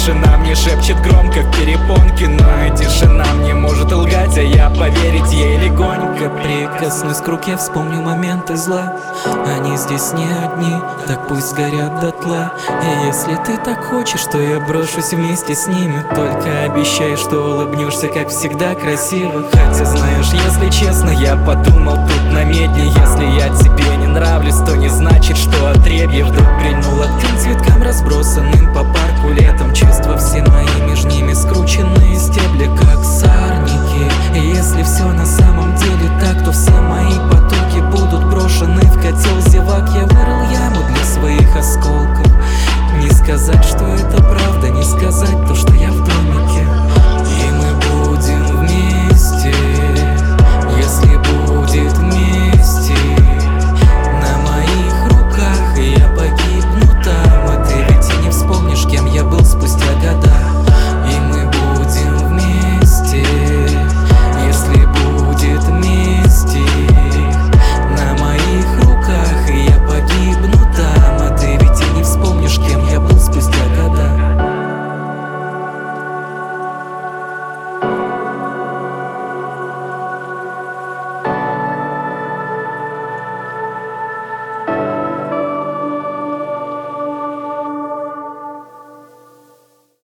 тишина мне шепчет громко в перепонке, но и тишина мне может лгать, а я поверить ей легонько. Прикоснусь к руке, вспомню моменты зла. Они здесь не одни, так пусть горят дотла. И если ты так хочешь, то я брошусь вместе с ними. Только обещай, что улыбнешься, как всегда, красиво. Хотя знаешь, если честно, я подумал тут на медне. Если я тебе не нравлюсь, то не значит, что отребье вдруг прильнуло к тем цветкам, разбросанным по парку летом. Чувства все мои между ними скрученные стебли, как сорняки. И если все на самом деле так, то все мои потоки будут брошены в котел зевак. Я вырыл яму для своих осколков. Не сказать, что это правда, не сказать то, что я